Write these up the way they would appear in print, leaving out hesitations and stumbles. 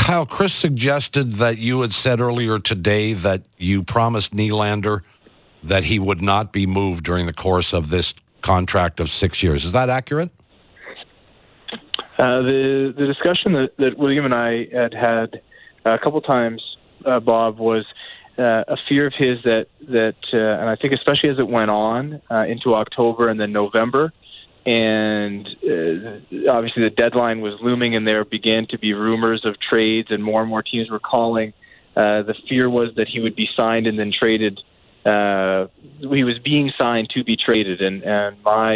Kyle, Chris suggested that you had said earlier today that you promised Nylander that he would not be moved during the course of this contract of 6 years. Is that accurate? The discussion that William and I had a couple times, Bob, was a fear of his that and I think especially as it went on into October and then November, and obviously the deadline was looming and there began to be rumors of trades and more teams were calling. The fear was that he would be signed and then traded. He was being signed to be traded, and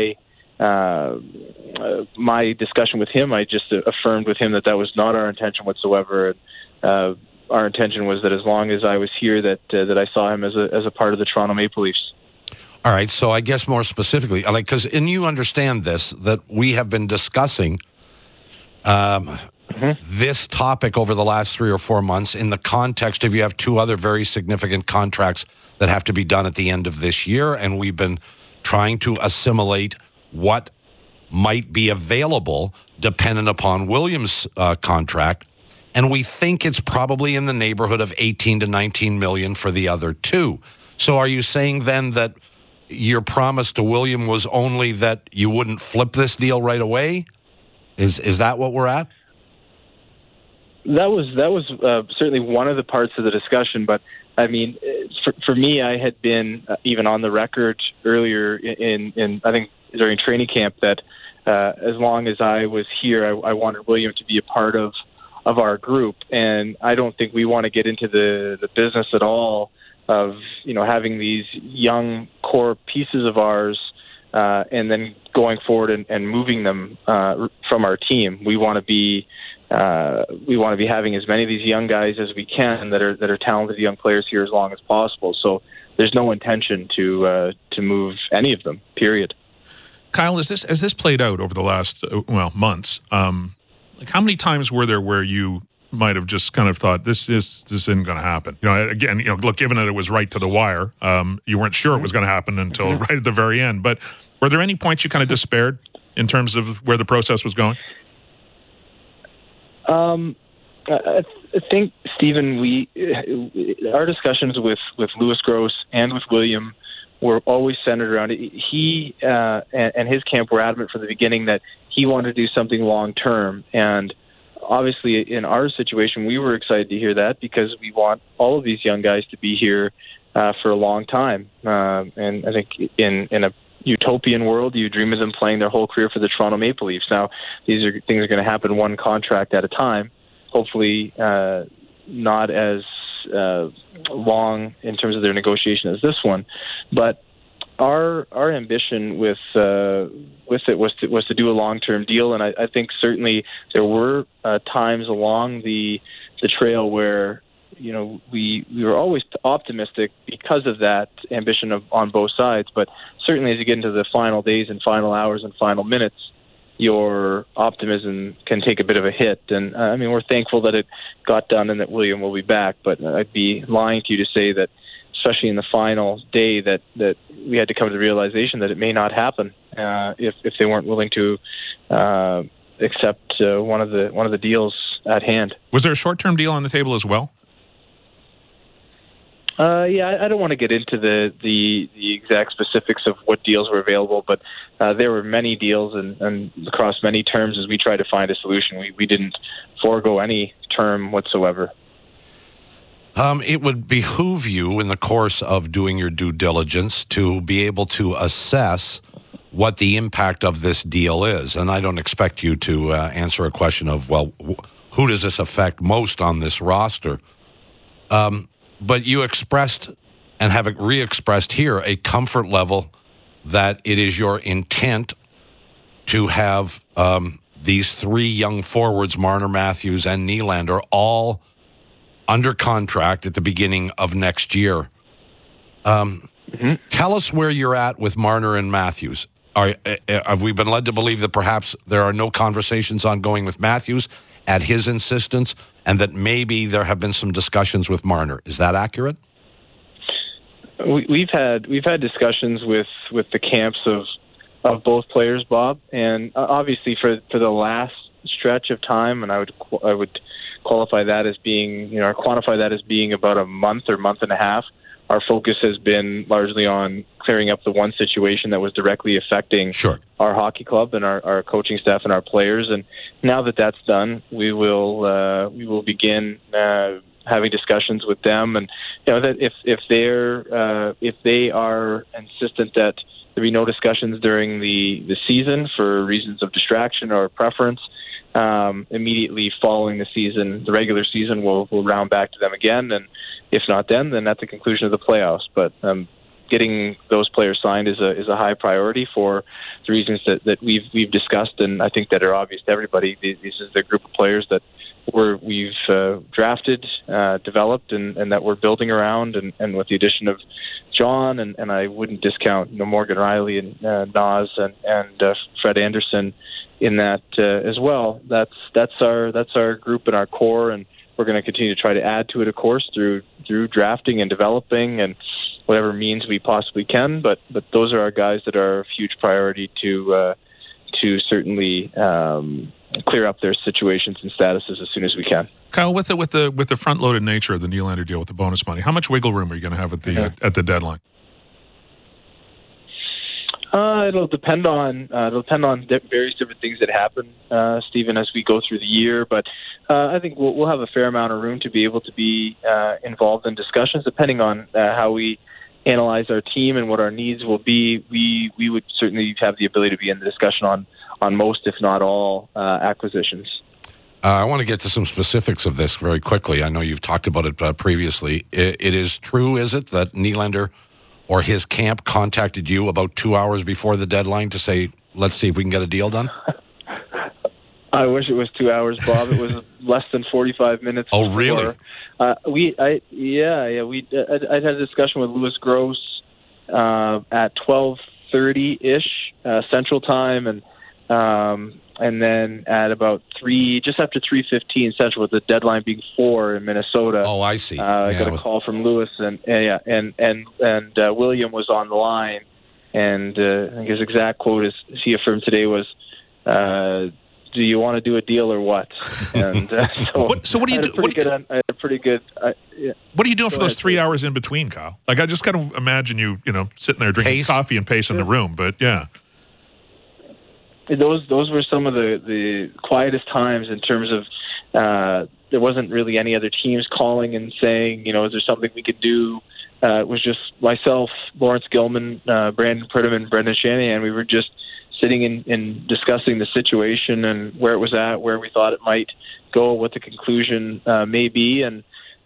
my discussion with him, I just affirmed with him that was not our intention whatsoever. Our intention was that as long as I was here, that I saw him as a part of the Toronto Maple Leafs. All right, so I guess more specifically, and you understand this, that we have been discussing this topic over the last 3 or 4 months in the context of you have 2 other very significant contracts that have to be done at the end of this year, and we've been trying to assimilate what might be available dependent upon Williams' contract, and we think it's probably in the neighborhood of 18 to 19 million for the other 2. So are you saying then that your promise to William was only that you wouldn't flip this deal right away? Is that what we're at? That was certainly one of the parts of the discussion, but I mean, for me, I had been even on the record earlier in I think during training camp that as long as I was here, I wanted William to be a part of our group, and I don't think we want to get into the business at all of having these young core pieces of ours and then going forward and moving them from our team. We want to be having as many of these young guys as we can that are talented young players here as long as possible. So there's no intention to move any of them. Period. Kyle, as this played out over the last months, how many times were there where you might have just kind of thought this isn't going to happen? Look, given that it was right to the wire, you weren't sure it was going to happen until right at the very end. But were there any points you kind of despaired in terms of where the process was going? I think, Stephen, our discussions with Louis Gross and with William were always centered around it. He and his camp were adamant from the beginning that he wanted to do something long term, and obviously in our situation we were excited to hear that because we want all of these young guys to be here for a long time. And I think in a utopian world, you dream of them playing their whole career for the Toronto Maple Leafs. Now, things are going to happen one contract at a time. Hopefully, not as long in terms of their negotiation as this one, but our ambition with it was to do a long-term deal, and I think certainly there were times along the trail where we were always optimistic because of that ambition on both sides. But certainly as you get into the final days and final hours and final minutes, your optimism can take a bit of a hit. And we're thankful that it got done and that William will be back. But I'd be lying to you to say that, especially in the final day, that we had to come to the realization that it may not happen if they weren't willing to accept one of the deals at hand. Was there a short-term deal on the table as well? I don't want to get into the exact specifics of what deals were available, but there were many deals and across many terms as we tried to find a solution. We didn't forego any term whatsoever. It would behoove you in the course of doing your due diligence to be able to assess what the impact of this deal is. And I don't expect you to answer a question of, who does this affect most on this roster? But you expressed and have re-expressed here a comfort level that it is your intent to have these 3 young forwards, Marner, Matthews, and Nylander, all under contract at the beginning of next year. Tell us where you're at with Marner and Matthews. Have we been led to believe that perhaps there are no conversations ongoing with Matthews at his insistence, and that maybe there have been some discussions with Marner? Is that accurate? We've had discussions with the camps of both players, Bob, and obviously for the last stretch of time, and I would qualify that as being, or quantify that as being about a month or month and a half. Our focus has been largely on clearing up the one situation that was directly affecting our hockey club and our coaching staff and our players. And now that that's done, we will begin having discussions with them. And that if they are insistent that there be no discussions during the season for reasons of distraction or preference, immediately following the regular season, we'll round back to them again. And if not then at the conclusion of the playoffs. But getting those players signed is a high priority for the reasons that we've discussed, and I think that are obvious to everybody. This is the group of players that we've drafted, developed, and that we're building around. And with the addition of John, and I wouldn't discount Morgan Riley and Nas and Fred Anderson in that as well. That's our group and our core, and we're going to continue to try to add to it, of course, through drafting and developing and whatever means we possibly can. But those are our guys that are a huge priority to certainly clear up their situations and statuses as soon as we can. Kyle, with the front-loaded nature of the Nylander deal with the bonus money, how much wiggle room are you going to have at the deadline? It'll depend on various different things that happen, Stephen, as we go through the year. But I think we'll have a fair amount of room to be able to be involved in discussions, depending on how we analyze our team and what our needs will be. We would certainly have the ability to be in the discussion on most, if not all, acquisitions. I want to get to some specifics of this very quickly. I know you've talked about it previously. It is true, is it, that Nylander or his camp contacted you about 2 hours before the deadline to say, let's see if we can get a deal done? I wish it was 2 hours, Bob. It was less than 45 minutes. Oh, really? I'd had a discussion with Louis Gross at 12:30-ish Central Time, and then at about just after 3:15 Central, with the deadline being 4 in Minnesota. Oh, I see. I got a call from Louis, and William was on the line, and I think his exact quote is he affirmed today was, "Do you want to do a deal or what?" And so what do you do? I had a pretty good. What are you doing for those 3 hours in between, Kyle? Like, I just kind of imagine you sitting there drinking coffee and pacing the room. But yeah. Those were some of the quietest times in terms of there wasn't really any other teams calling and saying, is there something we could do? It was just myself, Lawrence Gilman, Brandon Pridham, and Brendan Shanahan. We were just sitting and discussing the situation and where it was at, where we thought it might go, what the conclusion may be, and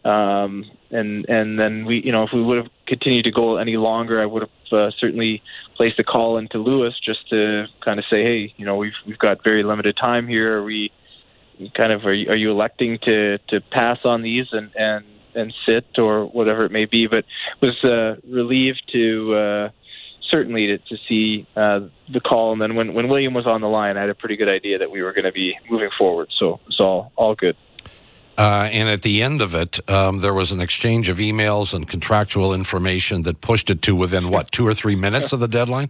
then we, if we would have continued to go any longer, I would have certainly placed a call into Louis just to kind of say, hey, we've got very limited time here. Are you electing to pass on these and sit or whatever it may be? But was relieved to certainly to see the call. And then when William was on the line, I had a pretty good idea that we were going to be moving forward. So it was all good. And at the end of it, there was an exchange of emails and contractual information that pushed it to within, 2 or 3 minutes of the deadline?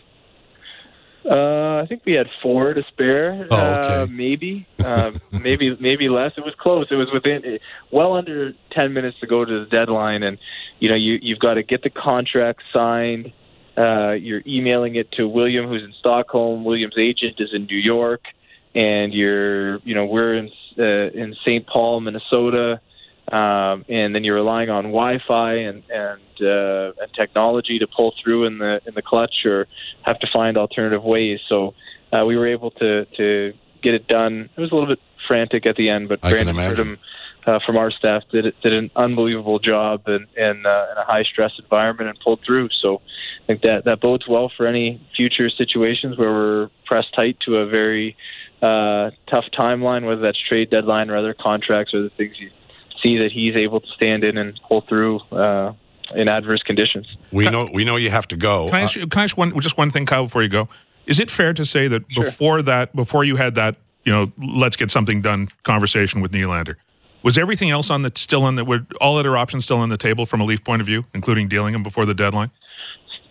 I think we had 4 to spare. Oh, okay. Maybe less. It was close. It was within well under 10 minutes to go to the deadline. And, you've got to get the contract signed. You're emailing it to William, who's in Stockholm. William's agent is in New York. And we're in St. Paul, Minnesota, and then you're relying on Wi-Fi and technology to pull through in the clutch, or have to find alternative ways. So we were able to get it done. It was a little bit frantic at the end, but Brandon Pridham from our staff did an unbelievable job in a high stress environment and pulled through. So I think that bodes well for any future situations where we're pressed tight to a very tough timeline, whether that's trade deadline or other contracts or the things you see that he's able to stand in and pull through in adverse conditions. We know you have to go. Can I ask one thing, Kyle, before you go? Is it fair to say that Sure. before you had that, let's get something done conversation with Nylander, was everything else were all other options still on the table from a Leaf point of view, including dealing him before the deadline?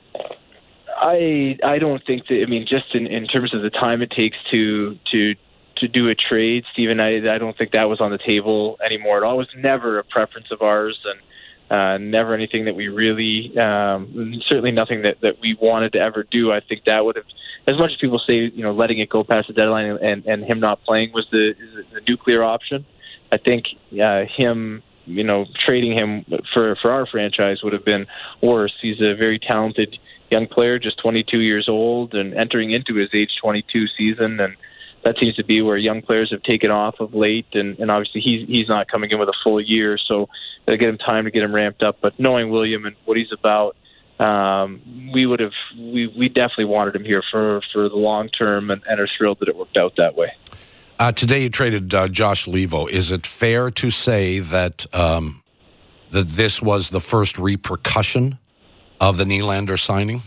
I don't think that. I mean, just in terms of the time it takes to to do a trade, Stephen, I don't think that was on the table anymore at all. It was never a preference of ours, and never anything that we really, certainly nothing that we wanted to ever do. I think that would have, as much as people say, letting it go past the deadline and him not playing was the nuclear option. I think him, trading him for our franchise would have been worse. He's a very talented young player, just 22 years old and entering into his age 22 season, and that seems to be where young players have taken off of late, and obviously he's not coming in with a full year, so gotta get him time to get him ramped up. But knowing William and what he's about, we definitely wanted him here for the long term, and are thrilled that it worked out that way. Today you traded Josh Leivo. Is it fair to say that that this was the first repercussion of the Nylander signing?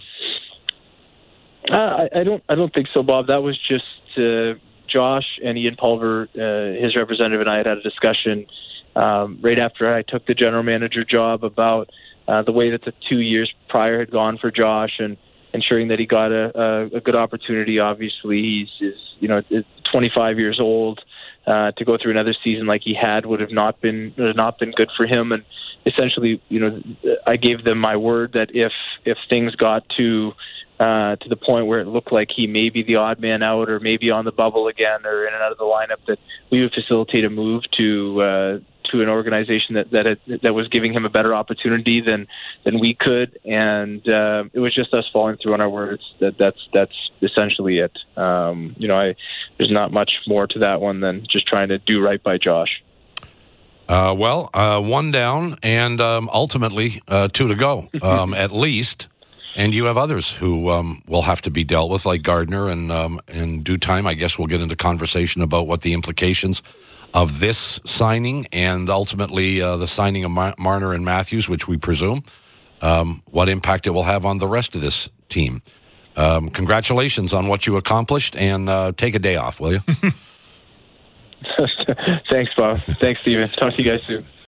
I don't think so, Bob. That was just Josh and Ian Pulver, his representative, and I had a discussion right after I took the general manager job about the way that the 2 years prior had gone for Josh, and ensuring that he got a good opportunity. Obviously, he's 25 years old. To go through another season like he had would have not been good for him. And essentially, I gave them my word that if things got to the point where it looked like he may be the odd man out, or maybe on the bubble again, or in and out of the lineup, that we would facilitate a move to an organization that was giving him a better opportunity than we could. And it was just us following through on our words. That's essentially it. There's not much more to that one than just trying to do right by Josh. One down, and ultimately 2 to go, at least. And you have others who will have to be dealt with, like Gardner, and in due time, I guess we'll get into conversation about what the implications of this signing and ultimately the signing of Marner and Matthews, which we presume, what impact it will have on the rest of this team. Congratulations on what you accomplished, and take a day off, will you? Thanks, Bob. Thanks, Steven. Talk to you guys soon.